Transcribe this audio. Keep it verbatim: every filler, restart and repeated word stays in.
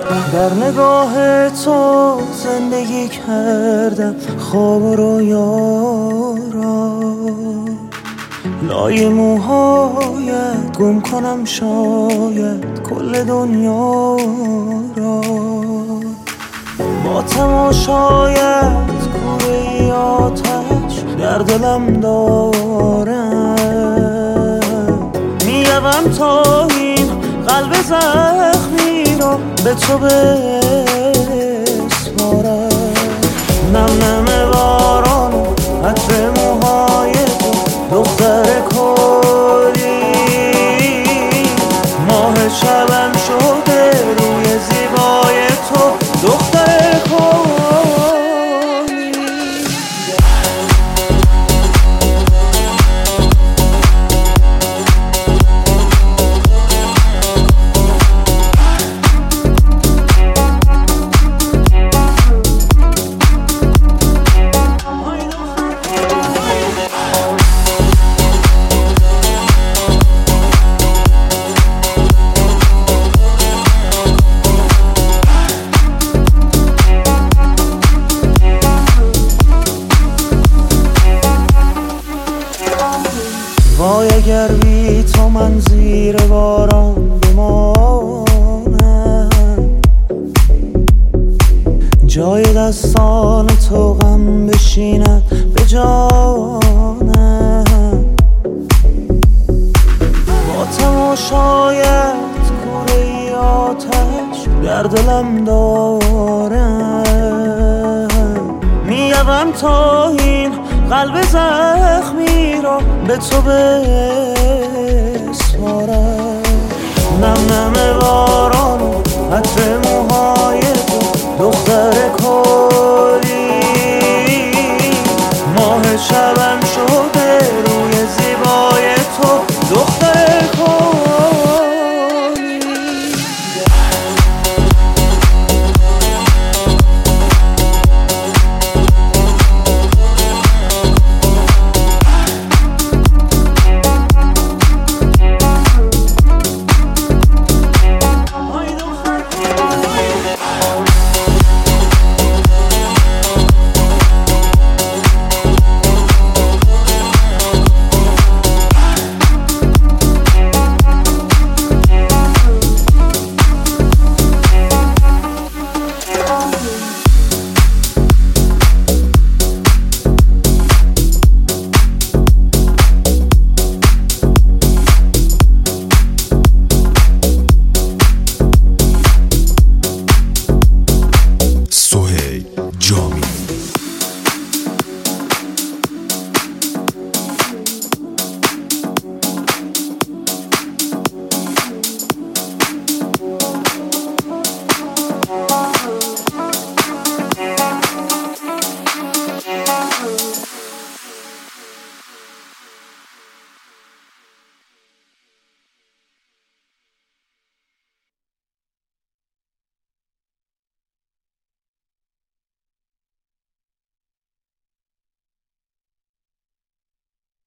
در نگاه تو زندگی کردم خواب و رویارا، لای موهایت گم کنم شاید کل دنیا را. با تماشایت کوره آتش در دلم دارم، میروم تا این قلب زخمی را به تو بسپارم. نم نم باران عطر موهای تو دختر کلی، ماه شبم شده روی زیبای تو دختر کلی. وای اگر بی تو من زیر باران بمانم، جای دستان تو غم بشیند به جانم. با تماشایت کوره آتش در دلم دارم، میروم تا این قلب زخمی را به تو بسپارم. نم نم باران عطر موهای تو دختر کلی، ماه شب